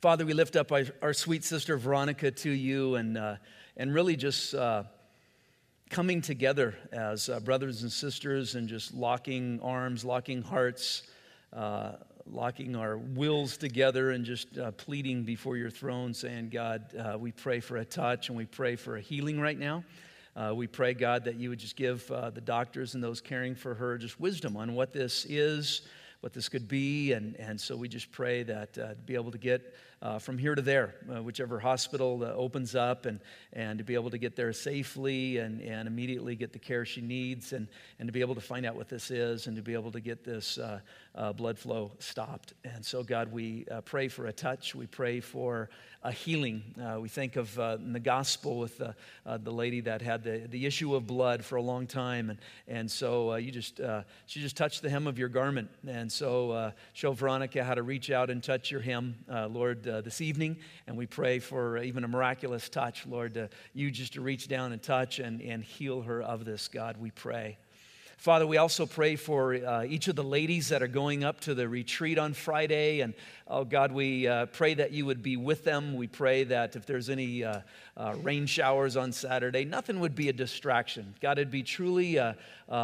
Father, we lift up our sweet sister Veronica to you, and really just coming together as brothers and sisters, and just locking arms, locking hearts, locking our wills together, and just pleading before your throne, saying, God, we pray for a touch, and we pray for a healing right now. We pray, God, that you would just give the doctors and those caring for her just wisdom on what this is, what this could be, and so we just pray that to be able to get from here to there, whichever hospital opens up, and to be able to get there safely and immediately get the care she needs, and to be able to find out what this is, and to be able to get this blood flow stopped. And so, God, we pray for a touch. We pray for a healing. We think of in the gospel with the lady that had the issue of blood for a long time, and so she just touched the hem of your garment, and so show Veronica how to reach out and touch your hem, Lord, this evening. And we pray for even a miraculous touch, Lord, you just to reach down and touch and heal her of this, God, we pray. Father, we also pray for each of the ladies that are going up to the retreat on Friday. And, oh, God, we pray that you would be with them. We pray that if there's any rain showers on Saturday, nothing would be a distraction. God, it'd be truly a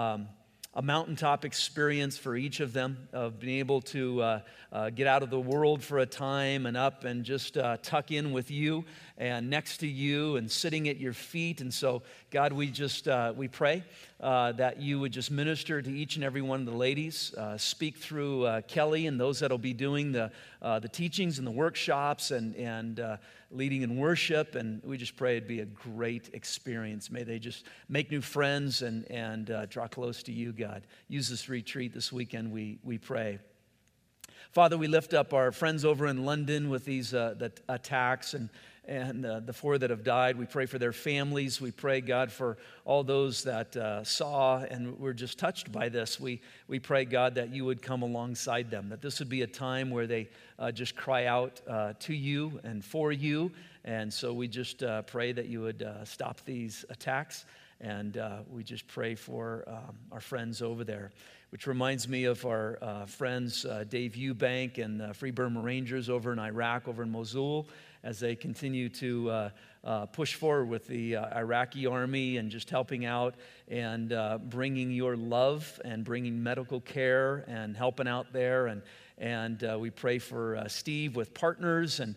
mountaintop experience for each of them, of being able to get out of the world for a time and up and just tuck in with you and next to you and sitting at your feet. And so, God, we pray that you would just minister to each and every one of the ladies, speak through Kelly and those that will be doing the teachings and the workshops and leading in worship. And we just pray it'd be a great experience. May they just make new friends and draw close to you, God. Use this retreat this weekend, we pray. Father, we lift up our friends over in London with these the attacks and the 4 that have died. We pray for their families. We pray, God, for all those that saw and were just touched by this. We pray, God, that you would come alongside them, that this would be a time where they just cry out to you and for you. And so we just pray that you would stop these attacks. And we just pray for our friends over there, which reminds me of our friends Dave Eubank and the Free Burma Rangers over in Iraq, over in Mosul, as they continue to push forward with the Iraqi army and just helping out and bringing your love and bringing medical care and helping out there. And we pray for Steve with Partners and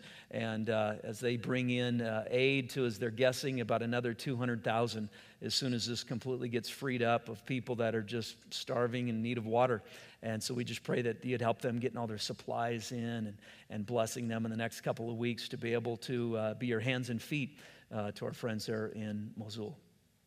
as they bring in aid to, as they're guessing, about another 200,000 as soon as this completely gets freed up, of people that are just starving in need of water. And so we just pray that you'd help them getting all their supplies in and blessing them in the next couple of weeks to be able to be your hands and feet to our friends there in Mosul.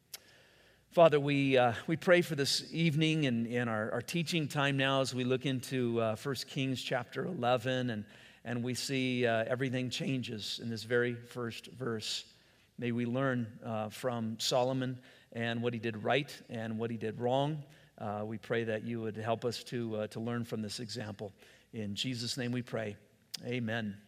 Father, we pray for this evening and our teaching time now as we look into 1 Kings chapter 11, and we see everything changes in this very first verse. May we learn from Solomon and what he did right and what he did wrong. We pray that you would help us to learn from this example. In Jesus' name we pray. Amen.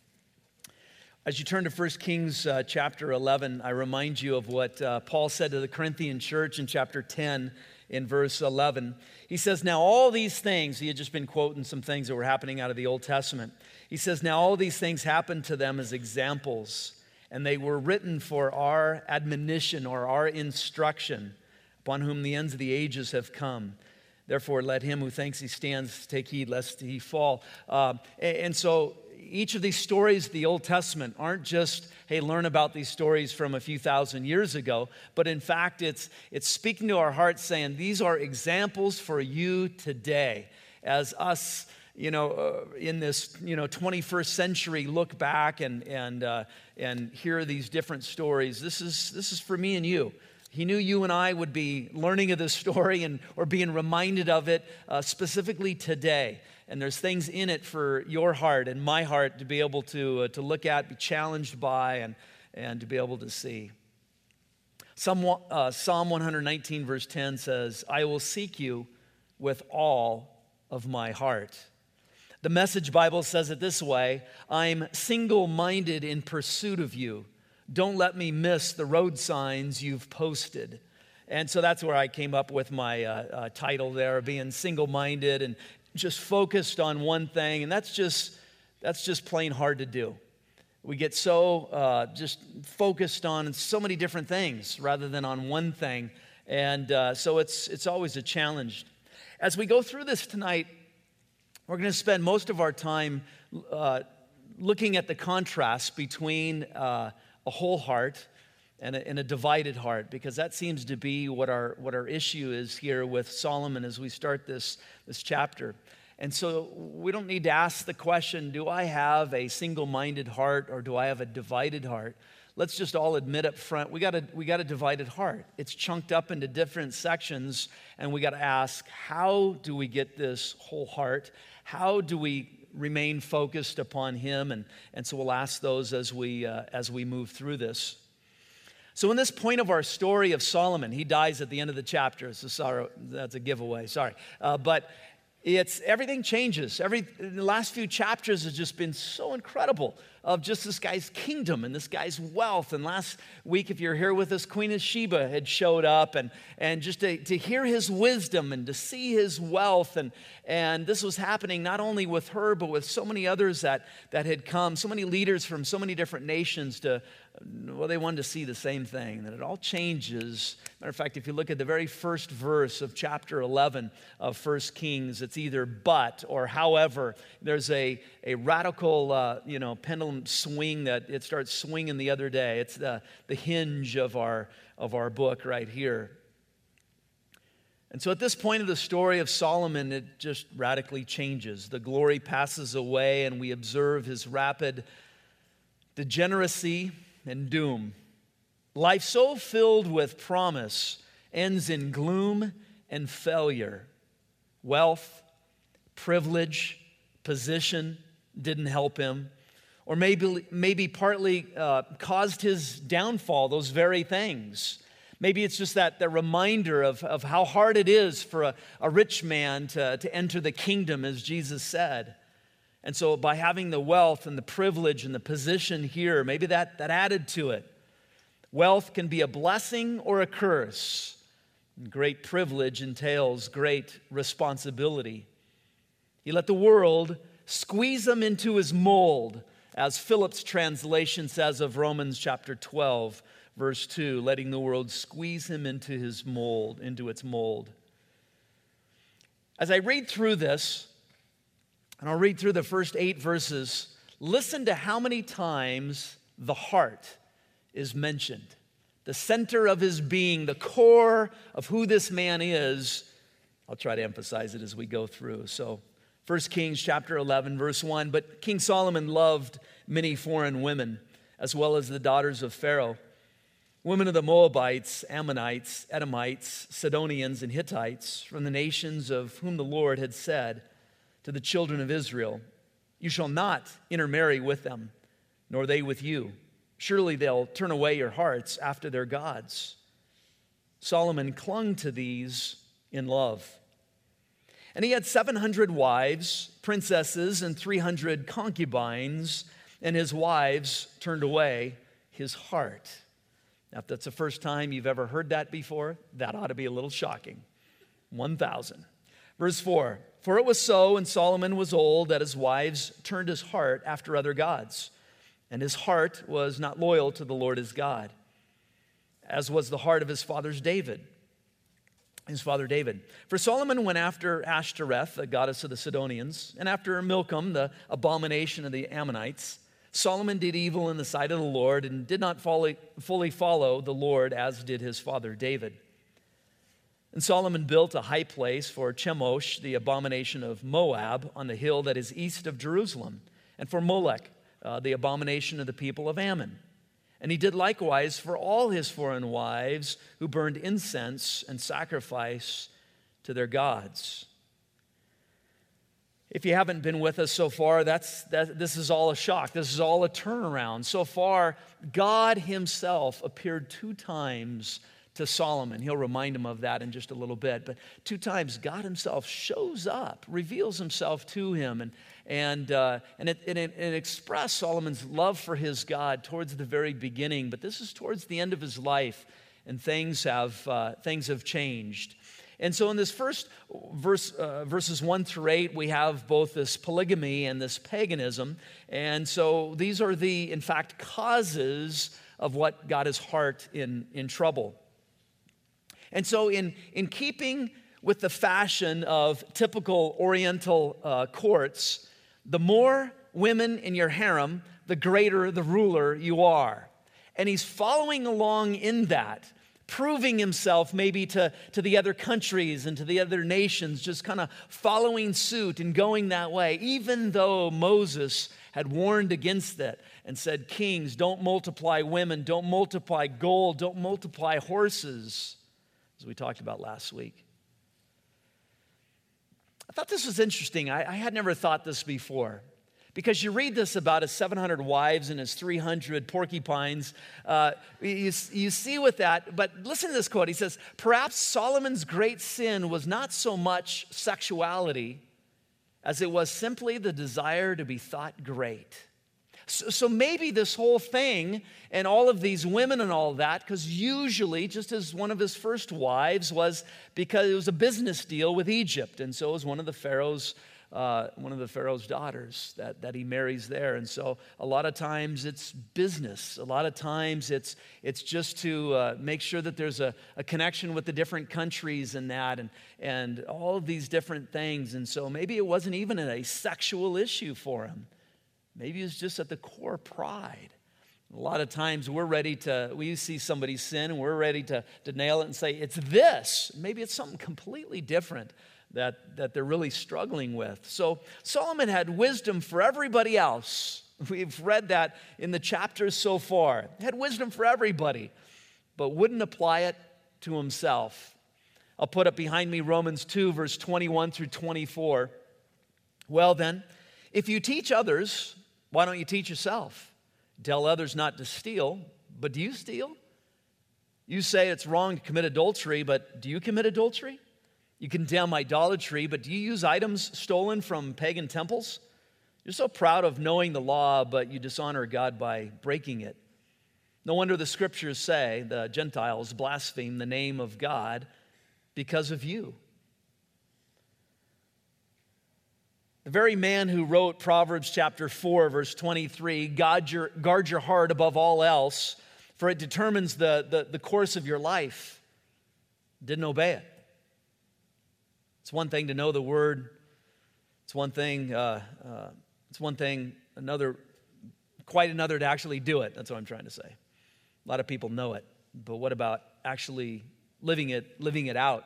As you turn to 1 Kings chapter 11, I remind you of what Paul said to the Corinthian church in chapter 10 in verse 11. He says, now all these things, he had just been quoting some things that were happening out of the Old Testament. He says, now all these things happened to them as examples, and they were written for our admonition or our instruction, upon whom the ends of the ages have come. Therefore, let him who thinks he stands take heed lest he fall. And so each of these stories of the Old Testament aren't just, hey, learn about these stories from a few thousand years ago, but in fact, it's speaking to our hearts, saying these are examples for you today. As us, in this, 21st century, look back and hear these different stories. This is for me and you. He knew you and I would be learning of this story or being reminded of it specifically today. And there's things in it for your heart and my heart to be able to look at, be challenged by, and to be able to see. Psalm 119 verse 10 says, I will seek you with all of my heart. The Message Bible says it this way, I'm single-minded in pursuit of you. Don't let me miss the road signs you've posted. And so that's where I came up with my title there, being single-minded and just focused on one thing. And that's just plain hard to do. We get so just focused on so many different things rather than on one thing. And so it's always a challenge. As we go through this tonight, we're going to spend most of our time looking at the contrast between a whole heart and a divided heart, because that seems to be what our issue is here with Solomon as we start this chapter. And so we don't need to ask the question, do I have a single-minded heart or do I have a divided heart? Let's just all admit up front, we got a divided heart. It's chunked up into different sections, and we got to ask, how do we get this whole heart? How do we remain focused upon Him? And so we'll ask those as we move through this. So in this point of our story of Solomon, he dies at the end of the chapter. That's a giveaway, sorry. But everything changes. The last few chapters has just been so incredible of just this guy's kingdom and this guy's wealth. And last week, if you're here with us, Queen of Sheba had showed up, and just to hear his wisdom and to see his wealth. And this was happening not only with her, but with so many others that had come, so many leaders from so many different nations they wanted to see the same thing, that it all changes. Matter of fact, if you look at the very first verse of chapter 11 of 1 Kings, it's either but or however. There's a radical, pendulum swing that it starts swinging the other day. It's the hinge of our book right here. And so at this point of the story of Solomon, it just radically changes. The glory passes away, and we observe his rapid degeneracy and doom. Life so filled with promise ends in gloom and failure. Wealth, privilege, position didn't help him, or maybe partly caused his downfall, those very things. Maybe it's just the reminder of how hard it is for a rich man to enter the kingdom, as Jesus said. And so by having the wealth and the privilege and the position here, maybe that added to it. Wealth can be a blessing or a curse. And great privilege entails great responsibility. He let the world squeeze him into his mold, as Phillips' translation says of Romans chapter 12, verse 2, letting the world squeeze him into its mold. As I read through this, and I'll read through the first 8 verses, listen to how many times the heart is mentioned. The center of his being, the core of who this man is. I'll try to emphasize it as we go through. So 1 Kings chapter 11, verse 1, but King Solomon loved many foreign women, as well as the daughters of Pharaoh, women of the Moabites, Ammonites, Edomites, Sidonians, and Hittites, from the nations of whom the Lord had said to the children of Israel, you shall not intermarry with them, nor they with you. Surely they'll turn away your hearts after their gods. Solomon clung to these in love. And he had 700 wives, princesses, and 300 concubines, and his wives turned away his heart. Now, if that's the first time you've ever heard that before, that ought to be a little shocking. 1,000. Verse 4, for it was so when Solomon was old that his wives turned his heart after other gods, and his heart was not loyal to the Lord his God, as was the heart of his father David. For Solomon went after Ashtoreth, the goddess of the Sidonians, and after Milcom, the abomination of the Ammonites. Solomon did evil in the sight of the Lord and did not fully follow the Lord as did his father David. And Solomon built a high place for Chemosh, the abomination of Moab, on the hill that is east of Jerusalem, and for Molech, the abomination of the people of Ammon. And he did likewise for all his foreign wives who burned incense and sacrifice to their gods. If you haven't been with us so far, this is all a shock. This is all a turnaround. So far, God himself appeared 2 times to Solomon. He'll remind him of that in just a little bit. But 2 times, God himself shows up, reveals himself to him, and it expressed Solomon's love for his God towards the very beginning. But this is towards the end of his life, and things have changed. And so in this first verse, verses 1 through 8, we have both this polygamy and this paganism. And so these are the, in fact, causes of what got his heart in trouble. And so in keeping with the fashion of typical Oriental courts, the more women in your harem, the greater the ruler you are. And he's following along in that, proving himself maybe to the other countries and to the other nations, just kind of following suit and going that way, even though Moses had warned against it and said, kings, don't multiply women, don't multiply gold, don't multiply horses, as we talked about last week. I thought this was interesting. I had never thought this before. Because you read this about his 700 wives and his 300 porcupines. You see with that, but listen to this quote. He says, perhaps Solomon's great sin was not so much sexuality as it was simply the desire to be thought great. So maybe this whole thing and all of these women and all that, because usually, just as one of his first wives was because it was a business deal with Egypt, and so it was one of the Pharaoh's daughters that he marries there. And so a lot of times it's business. A lot of times it's just to make sure that there's a connection with the different countries and that and all of these different things. And so maybe it wasn't even a sexual issue for him. Maybe it's just at the core pride. A lot of times we see somebody sin and we're ready to nail it and say, it's this. Maybe it's something completely different that they're really struggling with. So Solomon had wisdom for everybody else. We've read that in the chapters so far. He had wisdom for everybody, but wouldn't apply it to himself. I'll put up behind me Romans 2, verse 21 through 24. Well then, if you teach others, why don't you teach yourself? Tell others not to steal, but do you steal? You say it's wrong to commit adultery, but do you commit adultery? You condemn idolatry, but do you use items stolen from pagan temples? You're so proud of knowing the law, but you dishonor God by breaking it. No wonder the scriptures say the Gentiles blaspheme the name of God because of you. The very man who wrote Proverbs chapter 4, verse 23, guard your heart above all else, for it determines the course of your life, didn't obey it. It's one thing to know the word. It's one thing, quite another to actually do it. That's what I'm trying to say. A lot of people know it, but what about actually living it out?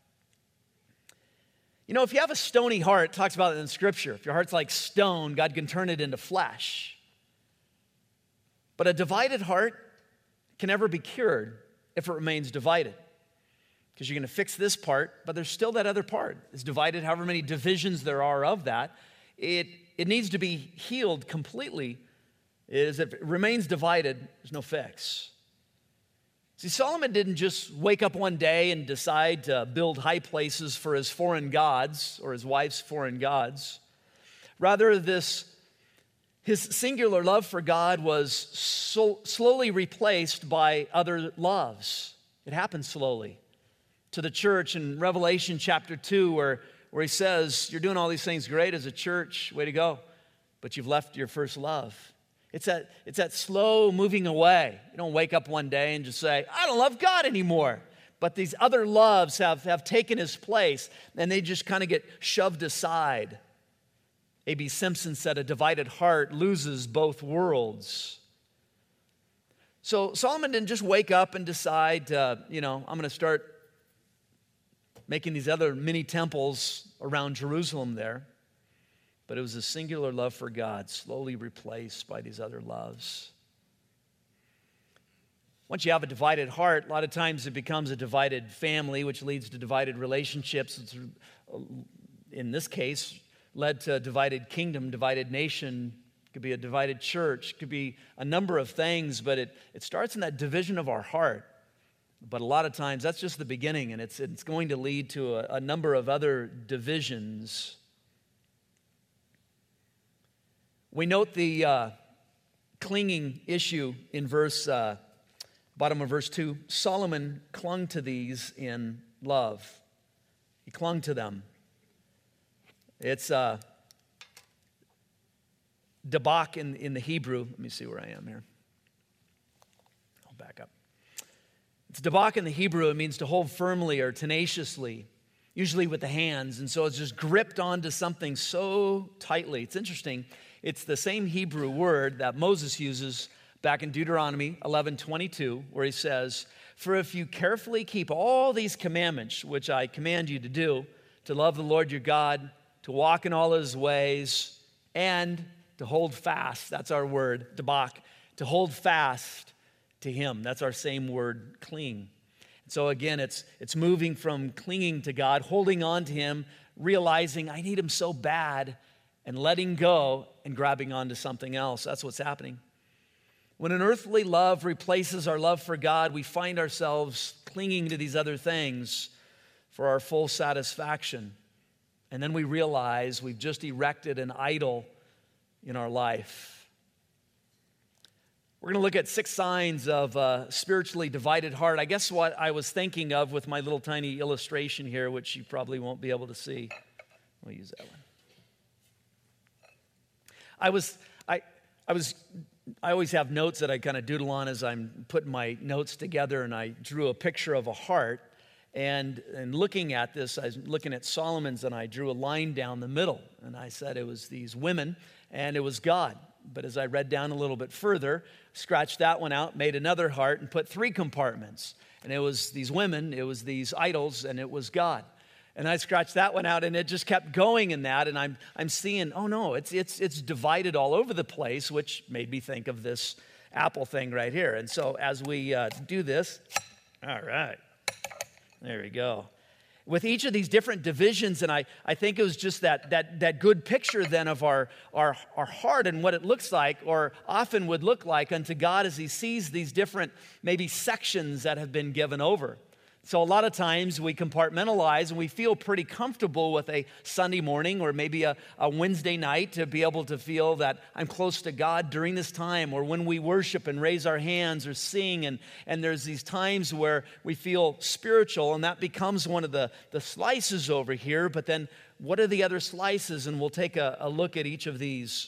You know, if you have a stony heart, it talks about it in Scripture. If your heart's like stone, God can turn it into flesh. But a divided heart can never be cured if it remains divided. Because you're going to fix this part, but there's still that other part. It's divided, however many divisions there are of that. It needs to be healed completely. If it remains divided, there's no fix. See, Solomon didn't just wake up one day and decide to build high places for his foreign gods or his wife's foreign gods. Rather, his singular love for God was slowly replaced by other loves. It happened slowly. To the church in Revelation chapter 2 where he says, you're doing all these things great as a church, way to go, but you've left your first love. It's that slow moving away. You don't wake up one day and just say, I don't love God anymore. But these other loves have taken his place, and they just kind of get shoved aside. A.B. Simpson said, a divided heart loses both worlds. So Solomon didn't just wake up and decide, I'm going to start making these other mini temples around Jerusalem there. But it was a singular love for God, slowly replaced by these other loves. Once you have a divided heart, a lot of times it becomes a divided family, which leads to divided relationships. It's, in this case, led to a divided kingdom, divided nation. It could be a divided church. It could be a number of things, but it starts in that division of our heart. But a lot of times, that's just the beginning, and it's going to lead to a number of other divisions. We note the clinging issue in bottom of verse 2. Solomon clung to these in love. He clung to them. It's dabak in the Hebrew. Let me see where I am here. I'll back up. It's dabak in the Hebrew. It means to hold firmly or tenaciously, usually with the hands. And so it's just gripped onto something so tightly. It's interesting. It's the same Hebrew word that Moses uses back in Deuteronomy 11:22, where he says, "For if you carefully keep all these commandments, which I command you to do, to love the Lord your God, to walk in all his ways, and to hold fast," that's our word, dabak, to hold fast to him. That's our same word, cling. So again, it's moving from clinging to God, holding on to him, realizing I need him so bad, and letting go and grabbing onto something else. That's what's happening. When an earthly love replaces our love for God, we find ourselves clinging to these other things for our full satisfaction. And then we realize we've just erected an idol in our life. We're going to look at 6 signs of a spiritually divided heart. I guess what I was thinking of with my little tiny illustration here, which you probably won't be able to see. We'll use that one. I always have notes that I kind of doodle on as I'm putting my notes together, and I drew a picture of a heart. And looking at this, I was looking at Solomon's, and I drew a line down the middle. And I said it was these women, and it was God. But as I read down a little bit further, scratched that one out, made another heart, and put 3 compartments. And it was these women, it was these idols, and it was God. And I scratched that one out, and it just kept going in that. And I'm seeing, oh no, it's divided all over the place, which made me think of this apple thing right here. And so as we do this, all right, there we go. With each of these different divisions, and I think it was just that good picture then of our heart and what it looks like, or often would look like unto God as he sees these different maybe sections that have been given over. So a lot of times we compartmentalize and we feel pretty comfortable with a Sunday morning or maybe a Wednesday night to be able to feel that I'm close to God during this time, or when we worship and raise our hands or sing, and there's these times where we feel spiritual, and that becomes one of the slices over here. But then what are the other slices? And we'll take a look at each of these.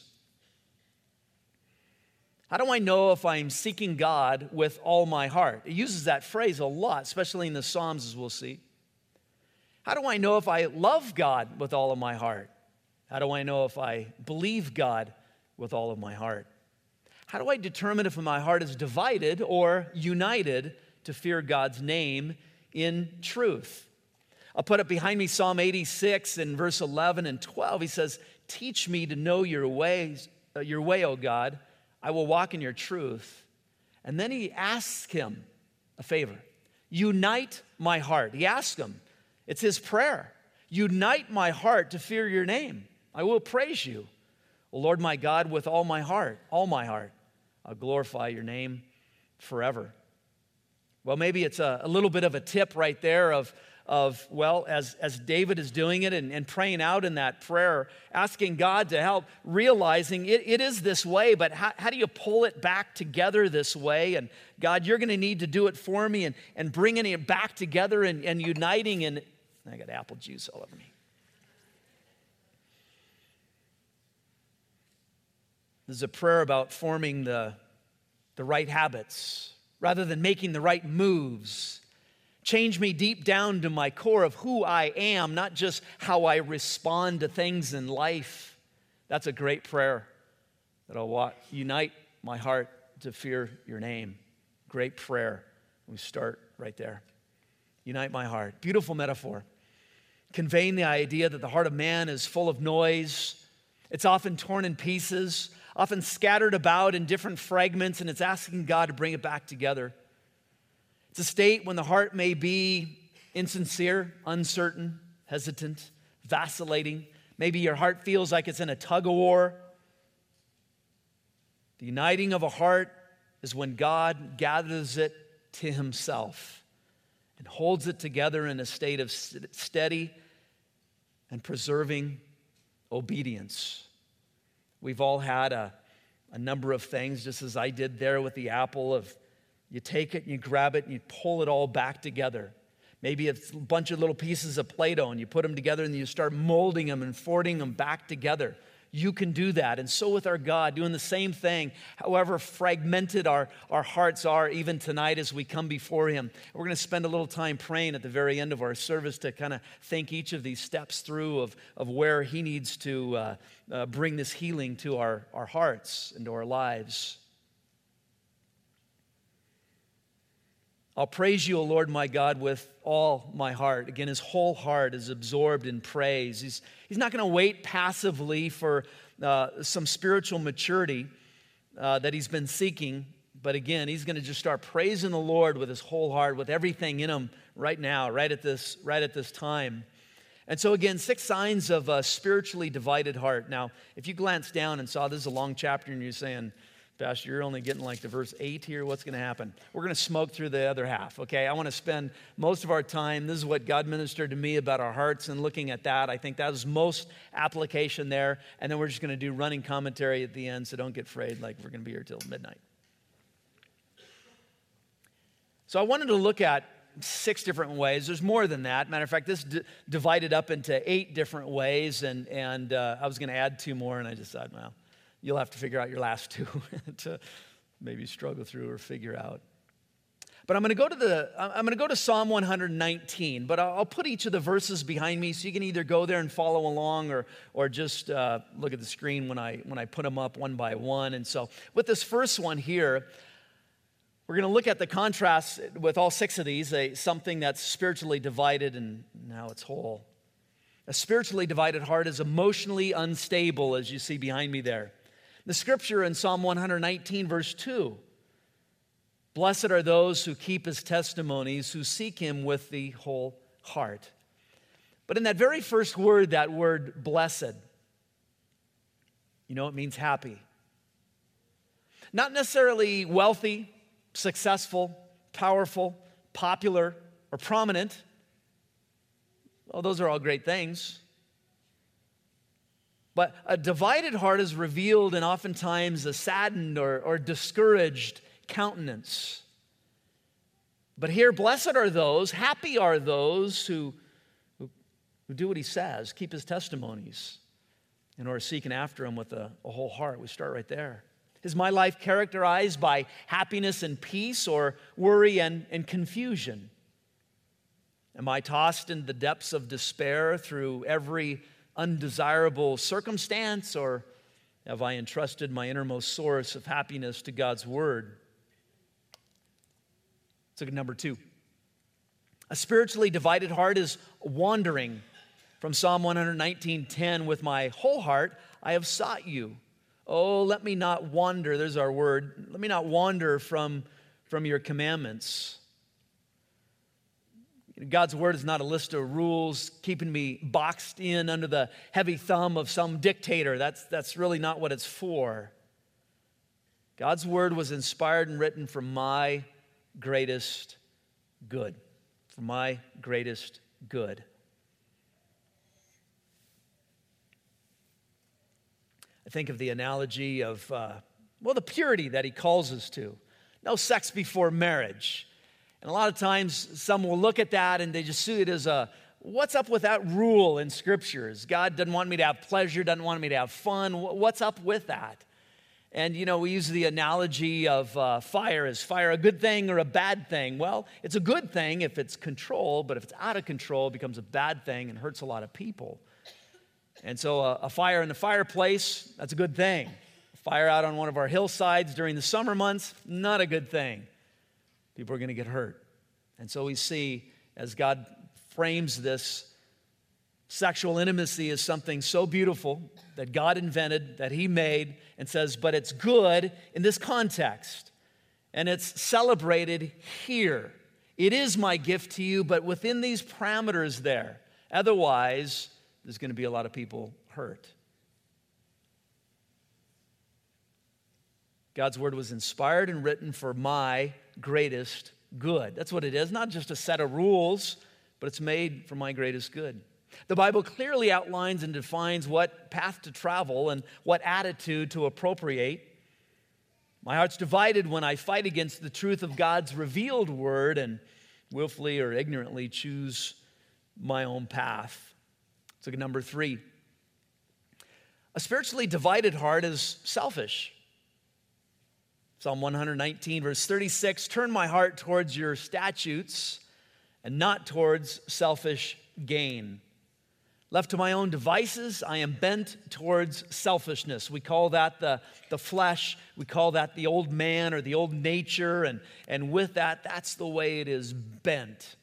How do I know if I'm seeking God with all my heart? It uses that phrase a lot, especially in the Psalms, as we'll see. How do I know if I love God with all of my heart? How do I know if I believe God with all of my heart? How do I determine if my heart is divided or united to fear God's name in truth? I'll put it behind me, Psalm 86 in verse 11 and 12. He says, "Teach me to know your way, O God. I will walk in your truth." And then he asks him a favor. Unite my heart. He asks him. It's his prayer. Unite my heart to fear your name. I will praise you, O Lord my God, with all my heart. I'll glorify your name forever. Well, maybe it's a little bit of a tip right there of as David is doing it and praying out in that prayer, asking God to help, realizing it is this way, but how do you pull it back together this way? And God, you're going to need to do it for me, and bringing it back together and uniting. And I got apple juice all over me. This is a prayer about forming the right habits rather than making the right moves. Change me deep down to my core of who I am, not just how I respond to things in life. That's a great prayer that'll unite my heart to fear your name. Great prayer. We start right there. Unite my heart. Beautiful metaphor. Conveying the idea that the heart of man is full of noise. It's often torn in pieces, often scattered about in different fragments, and it's asking God to bring it back together. It's a state when the heart may be insincere, uncertain, hesitant, vacillating. Maybe your heart feels like it's in a tug-of-war. The uniting of a heart is when God gathers it to himself and holds it together in a state of steady and preserving obedience. We've all had a number of things, just as I did there with the apple, of you take it and you grab it and you pull it all back together. Maybe it's a bunch of little pieces of Play-Doh and you put them together and you start molding them and forging them back together. You can do that. And so with our God, doing the same thing, however fragmented our hearts are even tonight as we come before Him. We're going to spend a little time praying at the very end of our service to kind of think each of these steps through of where He needs to bring this healing to our hearts and to our lives. I'll praise you, O Lord my God, with all my heart. Again, his whole heart is absorbed in praise. He's not going to wait passively for some spiritual maturity that he's been seeking. But again, he's going to just start praising the Lord with his whole heart, with everything in him right now, right at this time. And so again, 6 signs of a spiritually divided heart. Now, if you glance down and saw this is a long chapter and you're saying, Pastor, you're only getting like to verse 8 here. What's going to happen? We're going to smoke through the other half, okay? I want to spend most of our time. This is what God ministered to me about our hearts and looking at that. I think that was most application there. And then we're just going to do running commentary at the end, so don't get afraid like we're going to be here till midnight. So I wanted to look at 6 different ways. There's more than that. Matter of fact, this divided up into 8 different ways, and I was going to add 2 more, and I just thought, well, you'll have to figure out your last 2 to maybe struggle through or figure out. But I'm going to go to Psalm 119, but I'll put each of the verses behind me so you can either go there and follow along or just look at the screen when I put them up one by one. And so with this first one here, we're going to look at the contrast with all 6 of these, something that's spiritually divided and now it's whole. A spiritually divided heart is emotionally unstable, as you see behind me there. The scripture in Psalm 119, verse 2, blessed are those who keep his testimonies, who seek him with the whole heart. But in that very first word, that word blessed, you know, it means happy. Not necessarily wealthy, successful, powerful, popular, or prominent. Well, those are all great things. But a divided heart is revealed in oftentimes a saddened or discouraged countenance. But here, blessed are those, happy are those who do what he says, keep his testimonies, and are seeking after him with a whole heart. We start right there. Is my life characterized by happiness and peace or worry and confusion? Am I tossed into the depths of despair through every undesirable circumstance, or have I entrusted my innermost source of happiness to God's word? So number 2. A spiritually divided heart is wandering. From Psalm 119:10, with my whole heart I have sought you. Oh, let me not wander, there's our word, let me not wander from your commandments. God's word is not a list of rules keeping me boxed in under the heavy thumb of some dictator. That's really not what it's for. God's word was inspired and written for my greatest good. For my greatest good. I think of the analogy of, the purity that he calls us to. No sex before marriage. And a lot of times, some will look at that and they just see it as what's up with that rule in scriptures? God doesn't want me to have pleasure, doesn't want me to have fun. What's up with that? And, we use the analogy of fire. Is fire a good thing or a bad thing? Well, it's a good thing if it's controlled, but if it's out of control, it becomes a bad thing and hurts a lot of people. And so a fire in the fireplace, that's a good thing. A fire out on one of our hillsides during the summer months, not a good thing. People are going to get hurt. And so we see, as God frames this, sexual intimacy as something so beautiful that God invented, that he made, and says, but it's good in this context. And it's celebrated here. It is my gift to you, but within these parameters there. Otherwise, there's going to be a lot of people hurt. God's word was inspired and written for my greatest good. That's what it is. Not just a set of rules, but it's made for my greatest good. The Bible clearly outlines and defines what path to travel and what attitude to appropriate. My heart's divided when I fight against the truth of God's revealed word and willfully or ignorantly choose my own path. So number 3, a spiritually divided heart is selfish. Psalm 119, verse 36, turn my heart towards your statutes and not towards selfish gain. Left to my own devices, I am bent towards selfishness. We call that the flesh. We call that the old man or the old nature. And with that, that's the way it is bent.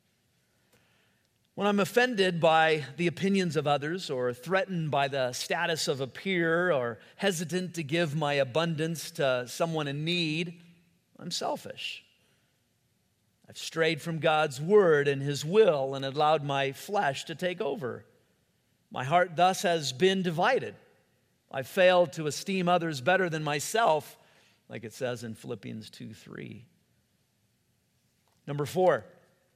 When I'm offended by the opinions of others or threatened by the status of a peer or hesitant to give my abundance to someone in need, I'm selfish. I've strayed from God's word and his will and allowed my flesh to take over. My heart thus has been divided. I've failed to esteem others better than myself, like it says in Philippians 2:3. Number 4,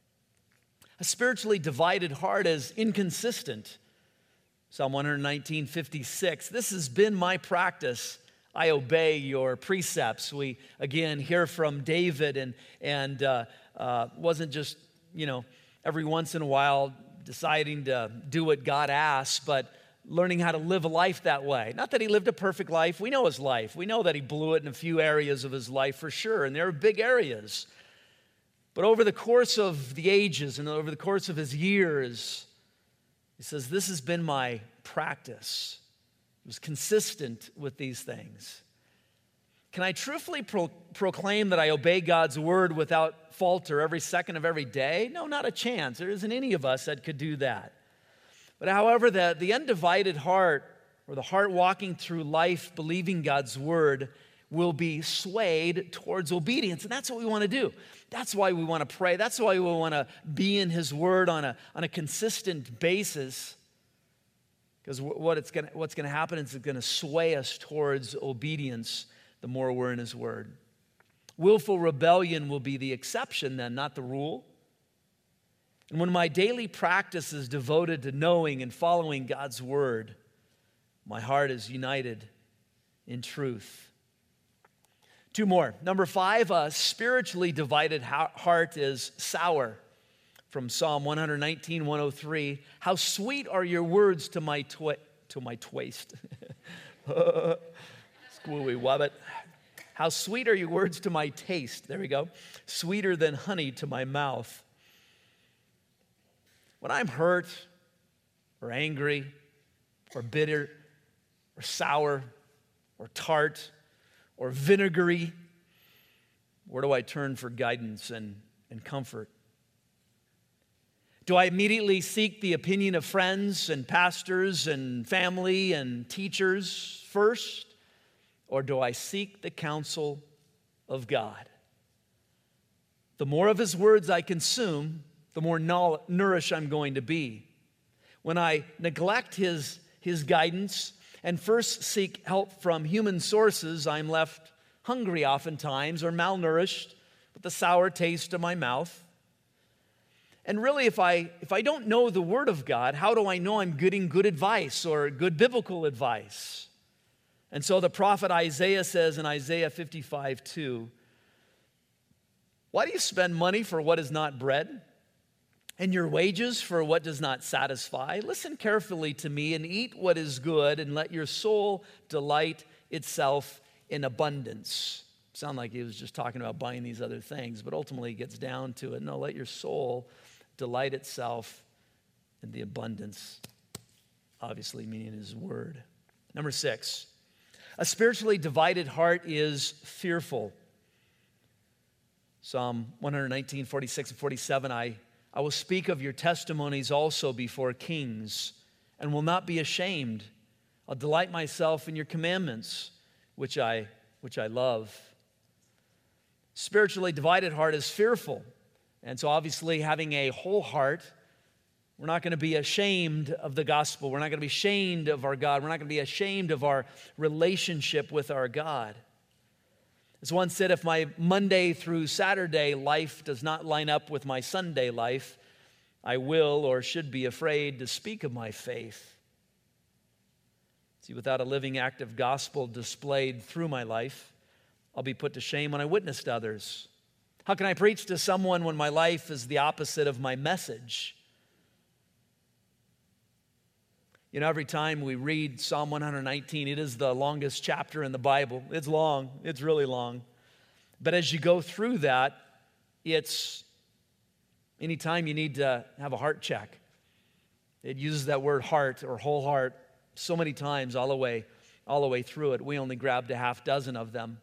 a spiritually divided heart is inconsistent. Psalm 119:56. This has been my practice. I obey your precepts. We again hear from David, and wasn't just every once in a while deciding to do what God asks, but learning how to live a life that way. Not that he lived a perfect life. We know his life. We know that he blew it in a few areas of his life for sure, and there are big areas. But over the course of the ages and over the course of his years, he says, this has been my practice. It was consistent with these things. Can I truthfully proclaim that I obey God's word without falter every second of every day? No, not a chance. There isn't any of us that could do that. But however, the undivided heart, or the heart walking through life believing God's word, will be swayed towards obedience. And that's what we want to do. That's why we want to pray. That's why we want to be in his word on a consistent basis. Because what's going to happen is it's going to sway us towards obedience the more we're in his word. Willful rebellion will be the exception then, not the rule. And when my daily practice is devoted to knowing and following God's word, my heart is united in truth. 2 more. Number 5, a spiritually divided heart is sour. From Psalm 119, 103, how sweet are your words to my twaist. Squooey wabbit. How sweet are your words to my taste. There we go. Sweeter than honey to my mouth. When I'm hurt or angry or bitter or sour or tart or vinegary, where do I turn for guidance and comfort? Do I immediately seek the opinion of friends and pastors and family and teachers first? Or do I seek the counsel of God? The more of his words I consume, the more nourished I'm going to be. When I neglect his guidance and first seek help from human sources, I'm left hungry oftentimes or malnourished with the sour taste in my mouth. And really, if I don't know the Word of God, how do I know I'm getting good advice or good biblical advice? And so the prophet Isaiah says in Isaiah 55:2, why do you spend money for what is not bread, and your wages for what does not satisfy? Listen carefully to me and eat what is good, and let your soul delight itself in abundance. Sound like he was just talking about buying these other things, but ultimately he gets down to it. No, let your soul delight itself in the abundance, obviously meaning his word. Number 6, a spiritually divided heart is fearful. Psalm 119, 46 and 47, I will speak of your testimonies also before kings and will not be ashamed. I'll delight myself in your commandments, which I love. Spiritually divided heart is fearful. And so obviously having a whole heart, we're not going to be ashamed of the gospel. We're not going to be ashamed of our God. We're not going to be ashamed of our relationship with our God. As one said, if my Monday through Saturday life does not line up with my Sunday life, I will or should be afraid to speak of my faith. See, without a living, active gospel displayed through my life, I'll be put to shame when I witness to others. How can I preach to someone when my life is the opposite of my message? You know, every time we read Psalm 119, it is the longest chapter in the Bible. It's long. It's really long. But as you go through that, it's anytime you need to have a heart check. It uses that word heart or whole heart so many times all the way through it. We only grabbed a half dozen of them.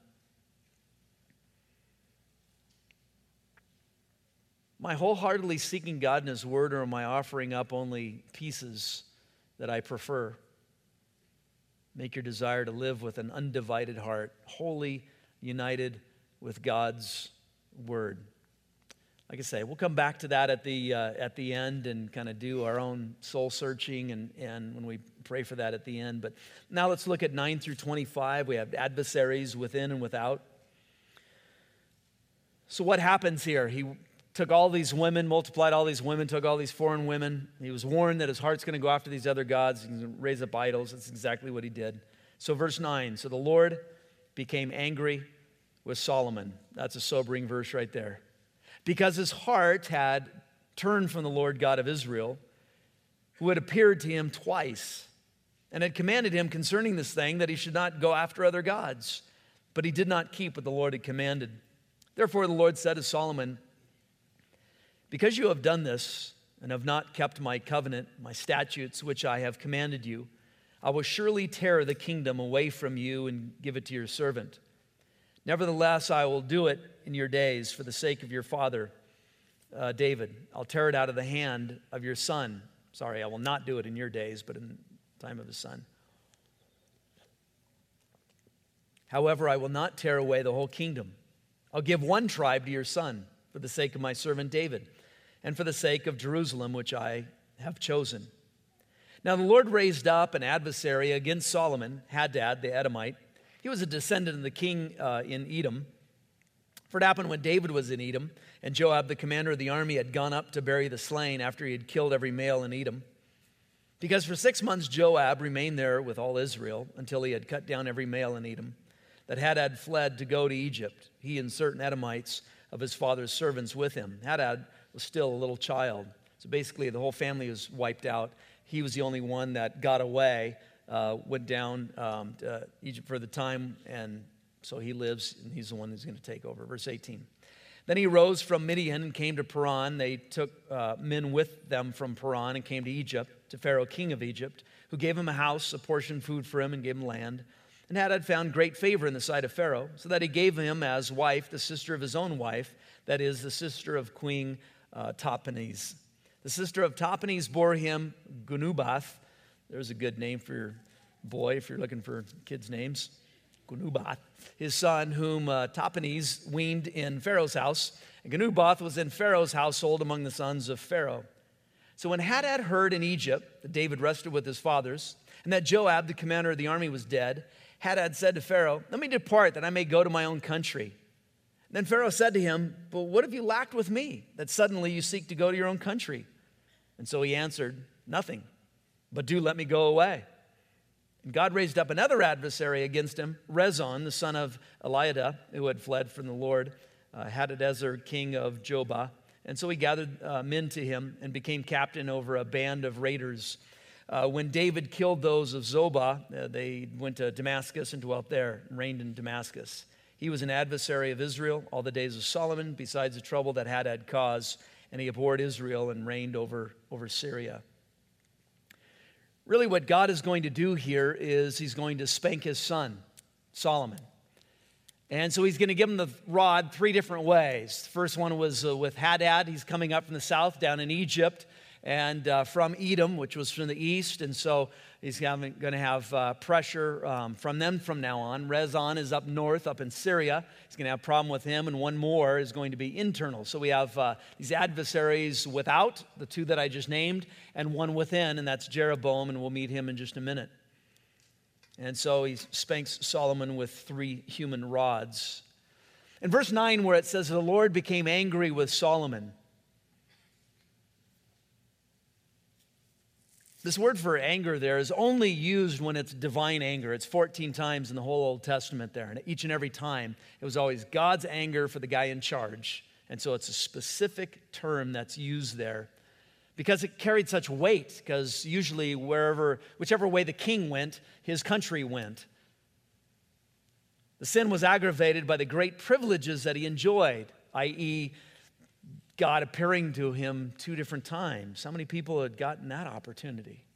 Am I wholeheartedly seeking God in His Word, or am I offering up only pieces that I prefer? Make your desire to live with an undivided heart, wholly united with God's Word. Like I say, we'll come back to that at the end and kind of do our own soul searching and when we pray for that at the end. But now let's look at 9 through 25. We have adversaries within and without. So what happens here? He took all these women, multiplied all these women, took all these foreign women. He was warned that his heart's going to go after these other gods. He's going to raise up idols. That's exactly what he did. So verse 9, so the Lord became angry with Solomon. That's a sobering verse right there. Because his heart had turned from the Lord God of Israel, who had appeared to him twice, and had commanded him concerning this thing that he should not go after other gods. But he did not keep what the Lord had commanded. Therefore the Lord said to Solomon, because you have done this and have not kept my covenant, my statutes, which I have commanded you, I will surely tear the kingdom away from you and give it to your servant. Nevertheless, I will do it in your days for the sake of your father, David. I'll tear it out of the hand of your son. Sorry, I will not do it in your days, but in the time of his son. However, I will not tear away the whole kingdom. I'll give one tribe to your son for the sake of my servant David, and for the sake of Jerusalem, which I have chosen. Now the Lord raised up an adversary against Solomon, Hadad the Edomite. He was a descendant of the king in Edom. For it happened when David was in Edom, and Joab, the commander of the army, had gone up to bury the slain after he had killed every male in Edom. Because for 6 months Joab remained there with all Israel until he had cut down every male in Edom, that Hadad fled to go to Egypt, he and certain Edomites of his father's servants with him. Hadad was still a little child. So basically the whole family was wiped out. He was the only one that got away, went down to Egypt for the time, and so he lives, and he's the one who's going to take over. Verse 18. Then he rose from Midian and came to Paran. They took men with them from Paran and came to Egypt, to Pharaoh, king of Egypt, who gave him a house, apportioned food for him, and gave him land. And Hadad found great favor in the sight of Pharaoh, so that he gave him as wife the sister of his own wife, that is, the sister of Queen Tahpenes. The sister of Tahpenes bore him Genubath. There's a good name for your boy if you're looking for kids' names. Genubath, his son, whom Tahpenes weaned in Pharaoh's house. And Genubath was in Pharaoh's household among the sons of Pharaoh. So when Hadad heard in Egypt that David rested with his fathers, and that Joab, the commander of the army, was dead, Hadad said to Pharaoh, let me depart that I may go to my own country. Then Pharaoh said to him, but what have you lacked with me, that suddenly you seek to go to your own country? And so he answered, nothing, but do let me go away. And God raised up another adversary against him, Rezon, the son of Eliada, who had fled from the Lord, Hadadezer, king of Jobah. And so he gathered men to him and became captain over a band of raiders. When David killed those of Zobah, they went to Damascus and dwelt there and reigned in Damascus. He was an adversary of Israel all the days of Solomon, besides the trouble that Hadad caused, and he abhorred Israel and reigned over Syria. Really what God is going to do here is he's going to spank his son, Solomon. And so he's going to give him the rod 3 different ways. The first one was with Hadad. He's coming up from the south down in Egypt, and from Edom, which was from the east. And so he's going to have pressure from them from now on. Rezon is up north, up in Syria. He's going to have a problem with him. And one more is going to be internal. So we have these adversaries without, the 2 that I just named, and one within, and that's Jeroboam, and we'll meet him in just a minute. And so he spanks Solomon with 3 human rods. In verse 9, where it says, the Lord became angry with Solomon. This word for anger there is only used when it's divine anger. It's 14 times in the whole Old Testament there. And each and every time, it was always God's anger for the guy in charge. And so it's a specific term that's used there because it carried such weight, because usually whichever way the king went, his country went. The sin was aggravated by the great privileges that he enjoyed, i.e., God appearing to him 2 different times. How many people had gotten that opportunity?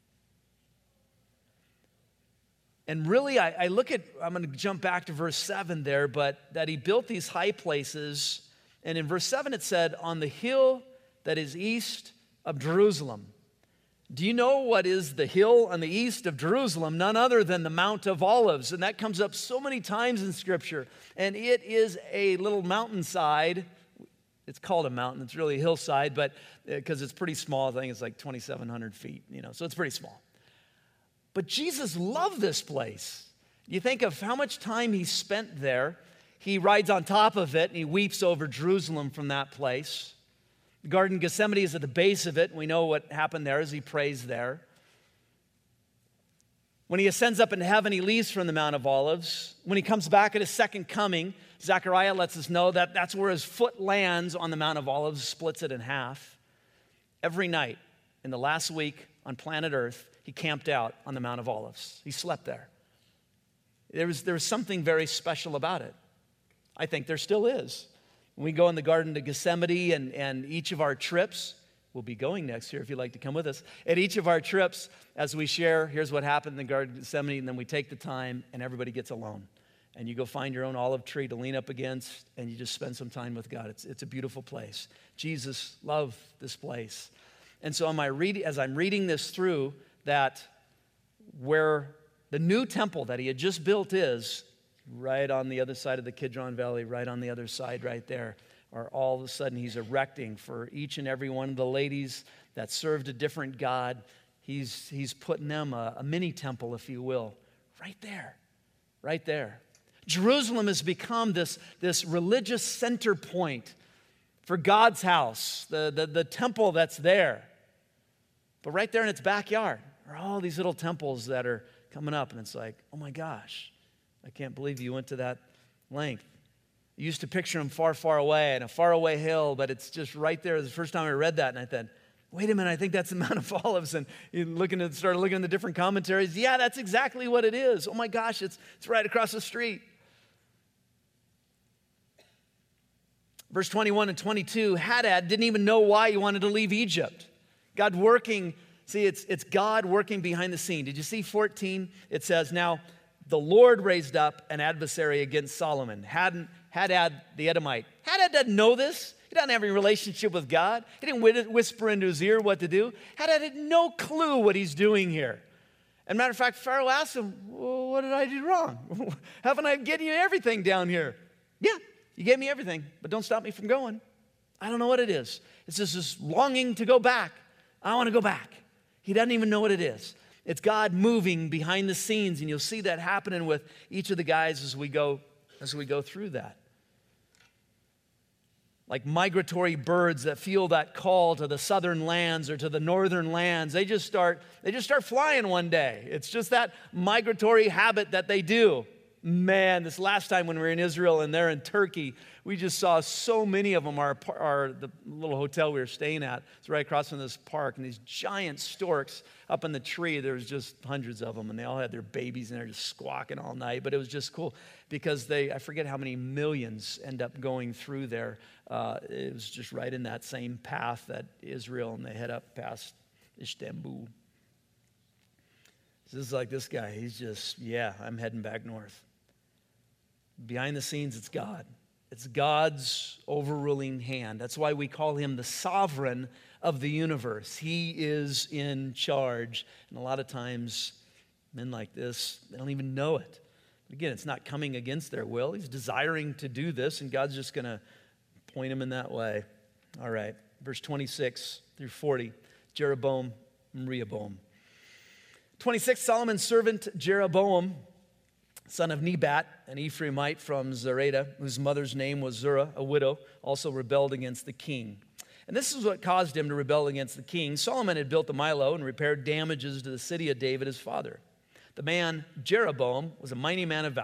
And really, I'm going to jump back to verse 7 there, but that he built these high places. And in verse 7 it said, on the hill that is east of Jerusalem. Do you know what is the hill on the east of Jerusalem? None other than the Mount of Olives. And that comes up so many times in Scripture. And it is a little mountainside. It's called a mountain. It's really a hillside, but because it's pretty small. I think it's like 2,700 feet, so it's pretty small. But Jesus loved this place. You think of how much time he spent there. He rides on top of it, and he weeps over Jerusalem from that place. The Garden of Gethsemane is at the base of it. We know what happened there as he prays there. When he ascends up into heaven, he leaves from the Mount of Olives. When he comes back at his second coming, Zechariah lets us know that that's where his foot lands on the Mount of Olives, splits it in half. Every night in the last week on planet Earth, he camped out on the Mount of Olives. He slept there. There was something very special about it. I think there still is. When we go in the Garden of Gethsemane and each of our trips, we'll be going next year if you'd like to come with us. At each of our trips, as we share, here's what happened in the Garden of Gethsemane, and then we take the time and everybody gets alone. And you go find your own olive tree to lean up against, and you just spend some time with God. It's a beautiful place. Jesus loved this place. And so as I'm reading this through, that where the new temple that he had just built is, right on the other side of the Kidron Valley, right on the other side right there, or all of a sudden he's erecting for each and every one of the ladies that served a different god. He's putting them a mini temple, if you will, right there, right there. Jerusalem has become this religious center point for God's house, the temple that's there. But right there in its backyard are all these little temples that are coming up, and it's like, oh my gosh, I can't believe you went to that length. I used to picture them far, far away and a faraway hill, but it's just right there. The first time I read that, and I thought, wait a minute, I think that's the Mount of Olives. And you started looking at the different commentaries. Yeah, that's exactly what it is. Oh my gosh, it's right across the street. Verse 21 and 22, Hadad didn't even know why he wanted to leave Egypt. God working, see, it's God working behind the scene. Did you see 14? It says, now the Lord raised up an adversary against Solomon, Hadad the Edomite. Hadad doesn't know this. He doesn't have any relationship with God. He didn't whisper into his ear what to do. Hadad had no clue what he's doing here. And matter of fact, Pharaoh asked him, well, what did I do wrong? Haven't I given you everything down here? Yeah, you gave me everything, but don't stop me from going. I don't know what it is. It's just this longing to go back. I want to go back. He doesn't even know what it is. It's God moving behind the scenes, and you'll see that happening with each of the guys as we go through that. Like migratory birds that feel that call to the southern lands or to the northern lands, they just start flying one day. It's just that migratory habit that they do. Man, this last time when we were in Israel and they're in Turkey, we just saw so many of them. The little hotel we were staying at, it's right across from this park, and these giant storks up in the tree. There was just hundreds of them, and they all had their babies, and they're just squawking all night. But it was just cool because I forget how many millions end up going through there. It was just right in that same path that Israel, and they head up past Istanbul. This is like this guy. He's just, I'm heading back north. Behind the scenes, it's God. It's God's overruling hand. That's why we call him the sovereign of the universe. He is in charge. And a lot of times, men like this, they don't even know it. Again, it's not coming against their will. He's desiring to do this, and God's just going to point him in that way. All right, verse 26 through 40, Jeroboam and Rehoboam. 26, Solomon's servant Jeroboam, son of Nebat, an Ephraimite from Zereda, whose mother's name was Zerah, a widow, also rebelled against the king. And this is what caused him to rebel against the king. Solomon had built the Milo and repaired damages to the city of David, his father. The man, Jeroboam, was a mighty man of valor.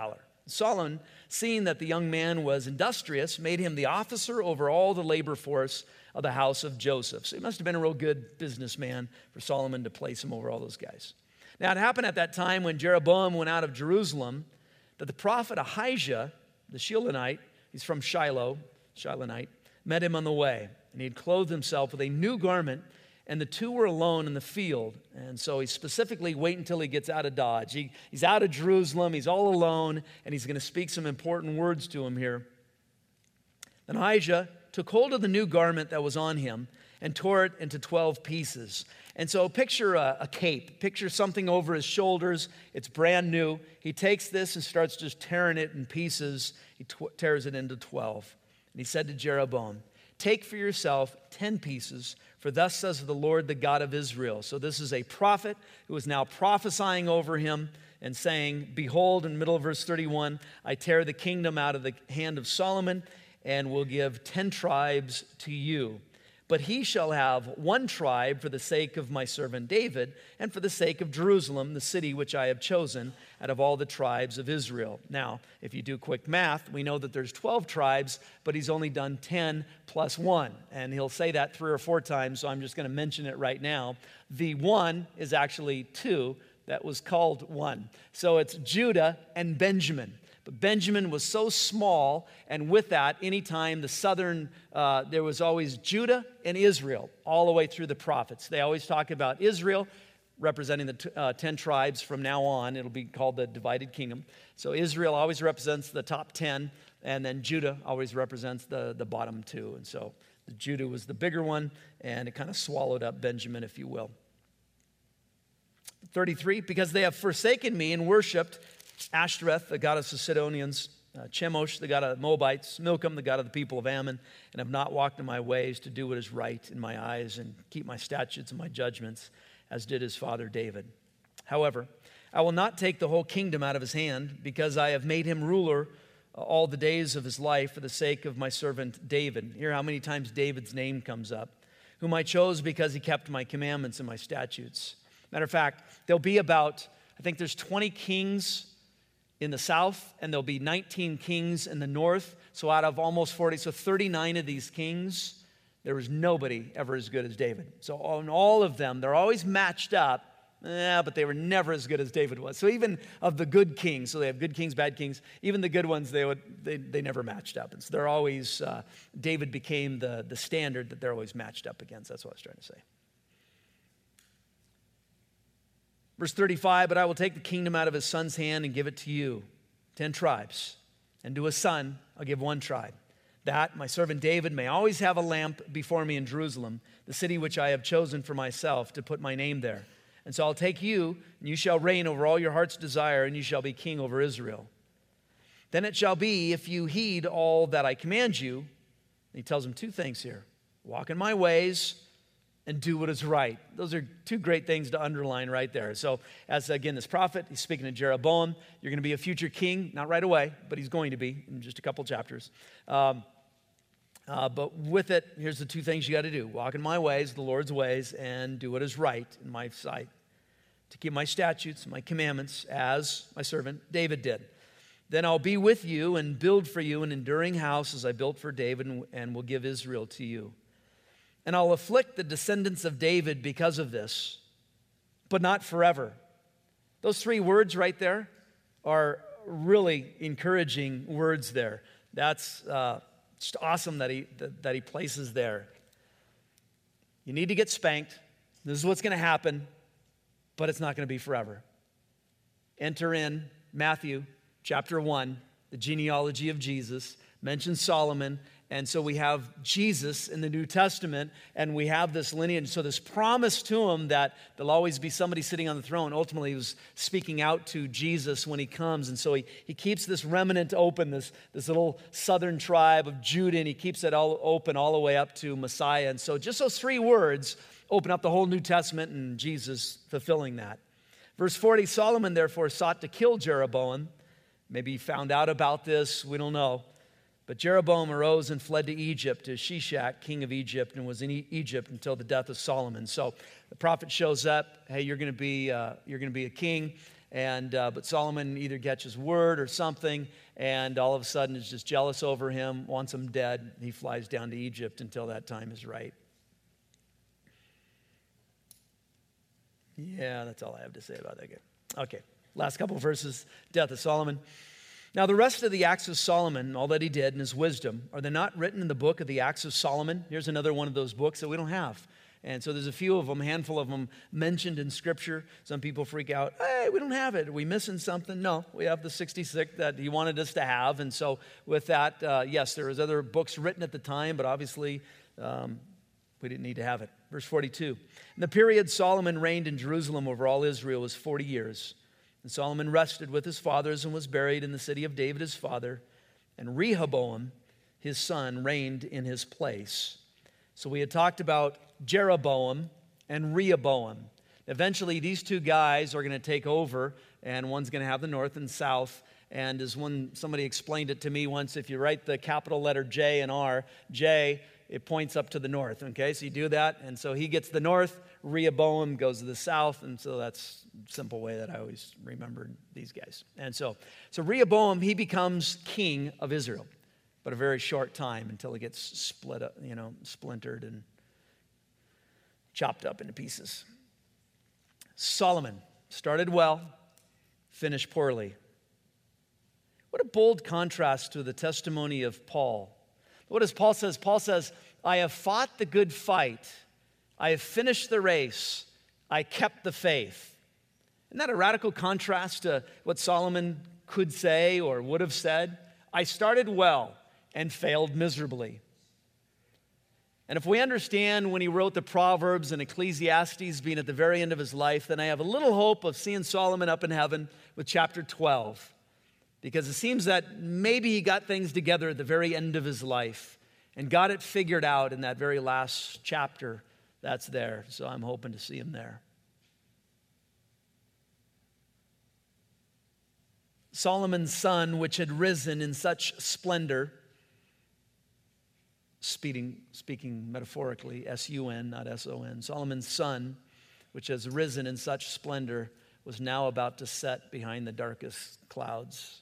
Solomon, seeing that the young man was industrious, made him the officer over all the labor force of the house of Joseph. So he must have been a real good businessman for Solomon to place him over all those guys. Now, it happened at that time when Jeroboam went out of Jerusalem that the prophet Ahijah, the Shilonite, he's from Shiloh, Shilonite, met him on the way. And he had clothed himself with a new garment, and the two were alone in the field. And so he specifically wait until he gets out of Dodge. He's out of Jerusalem, he's all alone, and he's going to speak some important words to him here. Then Ahijah took hold of the new garment that was on him and tore it into 12 pieces. And so picture a cape. Picture something over his shoulders. It's brand new. He takes this and starts just tearing it in pieces. He tears it into 12. And he said to Jeroboam, "Take for yourself 10 pieces, for thus says the Lord, the God of Israel." So this is a prophet who is now prophesying over him and saying, "Behold," in the middle of verse 31, "I tear the kingdom out of the hand of Solomon and will give 10 tribes to you. But he shall have 1 tribe for the sake of my servant David and for the sake of Jerusalem, the city which I have chosen out of all the tribes of Israel." Now, if you do quick math, we know that there's 12 tribes, but he's only done 10 plus 1. And he'll say that 3 or 4 times, so I'm just going to mention it right now. The 1 is actually 2 that was called 1. So it's Judah and Benjamin. But Benjamin was so small, and with that, anytime the southern, there was always Judah and Israel all the way through the prophets. They always talk about Israel representing the 10 tribes from now on. It'll be called the divided kingdom. So Israel always represents the top 10, and then Judah always represents the bottom 2. And so Judah was the bigger one, and it kind of swallowed up Benjamin, if you will. 33, "Because they have forsaken me and worshipped Ashtoreth, the goddess of Sidonians, Chemosh, the god of the Moabites, Milcom, the god of the people of Ammon, and have not walked in my ways to do what is right in my eyes and keep my statutes and my judgments, as did his father David. However, I will not take the whole kingdom out of his hand, because I have made him ruler all the days of his life for the sake of my servant David." Hear how many times David's name comes up. "Whom I chose because he kept my commandments and my statutes." Matter of fact, there'll be about, I think there's 20 kings in the south, and there'll be 19 kings in the north. So out of almost 40, so 39 of these kings, there was nobody ever as good as David. So on all of them, they're always matched up, but they were never as good as David was. So even of the good kings, so they have good kings, bad kings, even the good ones, they never matched up. And so they're always, David became the standard that they're always matched up against. That's what I was trying to say. Verse 35, "But I will take the kingdom out of his son's hand and give it to you, 10 tribes. And to his son I'll give 1 tribe, that my servant David may always have a lamp before me in Jerusalem, the city which I have chosen for myself to put my name there. And so I'll take you, and you shall reign over all your heart's desire, and you shall be king over Israel. Then it shall be, if you heed all that I command you," and he tells them 2 things here, "walk in my ways, and do what is right." Those are 2 great things to underline right there. So as, again, this prophet, he's speaking to Jeroboam. You're going to be a future king, not right away, but he's going to be in just a couple chapters. But with it, here's the 2 things you got to do. Walk in my ways, the Lord's ways, and do what is right in my sight, to keep my statutes, my commandments, as my servant David did. Then I'll be with you and build for you an enduring house as I built for David, and will give Israel to you. And I'll afflict the descendants of David because of this, but not forever." Those 3 words right there are really encouraging words there. That's just awesome that he places there. You need to get spanked. This is what's going to happen, but it's not going to be forever. Enter in Matthew chapter 1, the genealogy of Jesus, mentions Solomon. And so we have Jesus in the New Testament, and we have this lineage. So this promise to him that there'll always be somebody sitting on the throne. Ultimately, he was speaking out to Jesus when he comes. And so he keeps this remnant open, this little southern tribe of Judah, and he keeps it all open all the way up to Messiah. And so just those 3 words open up the whole New Testament, and Jesus fulfilling that. Verse 40, "Solomon therefore sought to kill Jeroboam." Maybe he found out about this, we don't know. "But Jeroboam arose and fled to Egypt, to Shishak, king of Egypt, and was in Egypt until the death of Solomon." So the prophet shows up. Hey, you're going to be a king, But Solomon either catches word or something, and all of a sudden is just jealous over him, wants him dead. He flies down to Egypt until that time is right. Yeah, that's all I have to say about that guy. Okay, last couple of verses, death of Solomon. Now the rest of the acts of Solomon, all that he did and his wisdom, are they not written in the book of the Acts of Solomon? Here's another one of those books that we don't have. And so there's a few of them, a handful of them mentioned in Scripture. Some people freak out, hey, we don't have it. Are we missing something? No, we have the 66 that he wanted us to have. And so with that, yes, there was other books written at the time, but obviously we didn't need to have it. Verse 42, in the period Solomon reigned in Jerusalem over all Israel was 40 years. And Solomon rested with his fathers and was buried in the city of David his father. And Rehoboam, his son, reigned in his place. So we had talked about Jeroboam and Rehoboam. Eventually, these two guys are going to take over, and one's going to have the north and south. And as somebody explained it to me once, if you write the capital letter J and R, J, it points up to the north, okay? So you do that, and so he gets the north, Rehoboam goes to the south, and so that's a simple way that I always remembered these guys. And so Rehoboam, he becomes king of Israel, but a very short time until it gets split up, splintered and chopped up into pieces. Solomon started well, finished poorly. What a bold contrast to the testimony of Paul. What does Paul says? Paul says, I have fought the good fight. I have finished the race. I kept the faith. Isn't that a radical contrast to what Solomon could say or would have said? I started well and failed miserably. And if we understand when he wrote the Proverbs and Ecclesiastes being at the very end of his life, then I have a little hope of seeing Solomon up in heaven with chapter 12. Because it seems that maybe he got things together at the very end of his life and got it figured out in that very last chapter that's there. So I'm hoping to see him there. Solomon's sun, which had risen in such splendor, speaking metaphorically, S-U-N, not S-O-N. Solomon's sun, which has risen in such splendor, was now about to set behind the darkest clouds.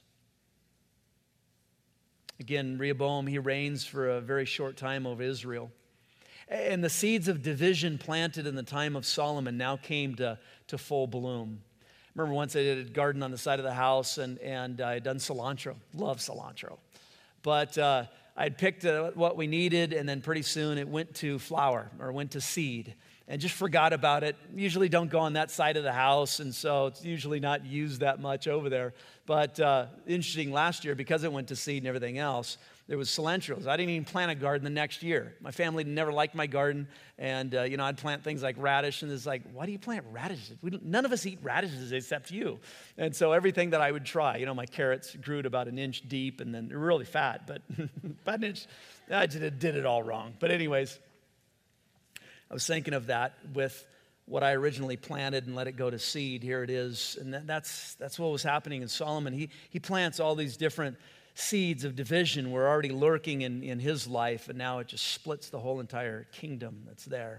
Again, Rehoboam, he reigns for a very short time over Israel. And the seeds of division planted in the time of Solomon now came to full bloom. Remember once I did a garden on the side of the house and I had done cilantro. Love cilantro. But I'd picked what we needed, and then pretty soon it went to flower or went to seed. And just forgot about it. Usually don't go on that side of the house, and so it's usually not used that much over there. But interesting, last year, because it went to seed and everything else, there was cilantros. I didn't even plant a garden the next year. My family never liked my garden, and I'd plant things like radish, and it's like, why do you plant radishes? None of us eat radishes except you. And so everything that I would try, my carrots grew to about an inch deep, and then they're really fat, but about an inch, I did it all wrong. But anyways, I was thinking of that with what I originally planted and let it go to seed. Here it is. And that's what was happening in Solomon. He plants all these different seeds of division were already lurking in his life, and now it just splits the whole entire kingdom that's there.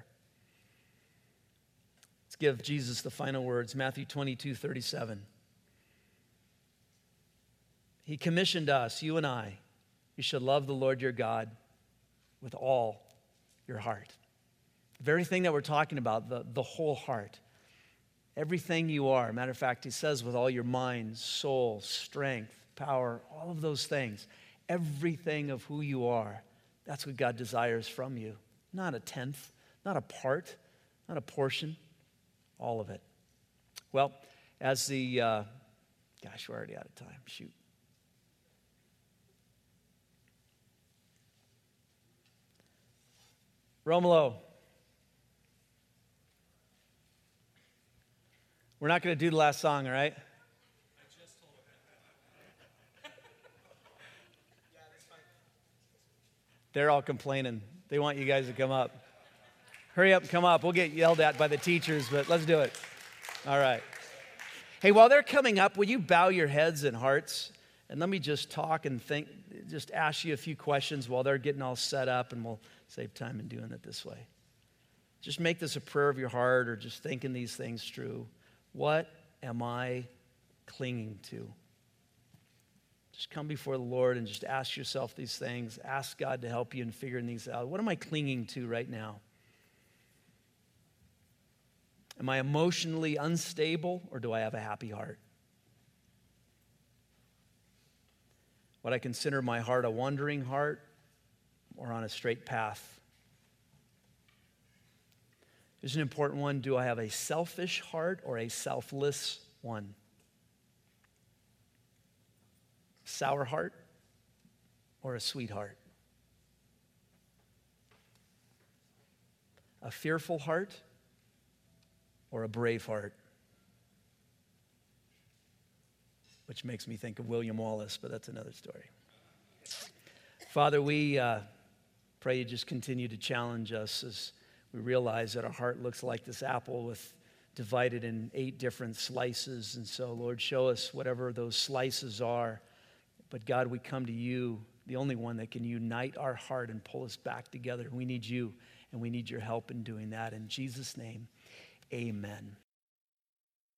Let's give Jesus the final words. Matthew 22:37. He commissioned us, you and I, you should love the Lord your God with all your heart. The very thing that we're talking about, the whole heart. Everything you are. Matter of fact, he says with all your mind, soul, strength, power, all of those things. Everything of who you are. That's what God desires from you. Not a tenth, not a part, not a portion. All of it. Well, as the, we're already out of time. Shoot. Romolo. We're not going to do the last song, all right? They're all complaining. They want you guys to come up. Hurry up and come up. We'll get yelled at by the teachers, but let's do it. All right. Hey, while they're coming up, will you bow your heads and hearts? And let me just talk and think, just ask you a few questions while they're getting all set up, and we'll save time in doing it this way. Just make this a prayer of your heart or just thinking these things through. What am I clinging to? Just come before the Lord and just ask yourself these things. Ask God to help you in figuring these out. What am I clinging to right now? Am I emotionally unstable, or do I have a happy heart? Would I consider my heart a wandering heart or on a straight path? Here's an important one. Do I have a selfish heart or a selfless one? Sour heart or a sweet heart? A fearful heart or a brave heart? Which makes me think of William Wallace, but that's another story. Father, we pray you just continue to challenge us as we realize that our heart looks like this apple divided in 8 different slices. And so, Lord, show us whatever those slices are. But God, we come to you, the only one that can unite our heart and pull us back together. We need you, and we need your help in doing that. In Jesus' name, amen.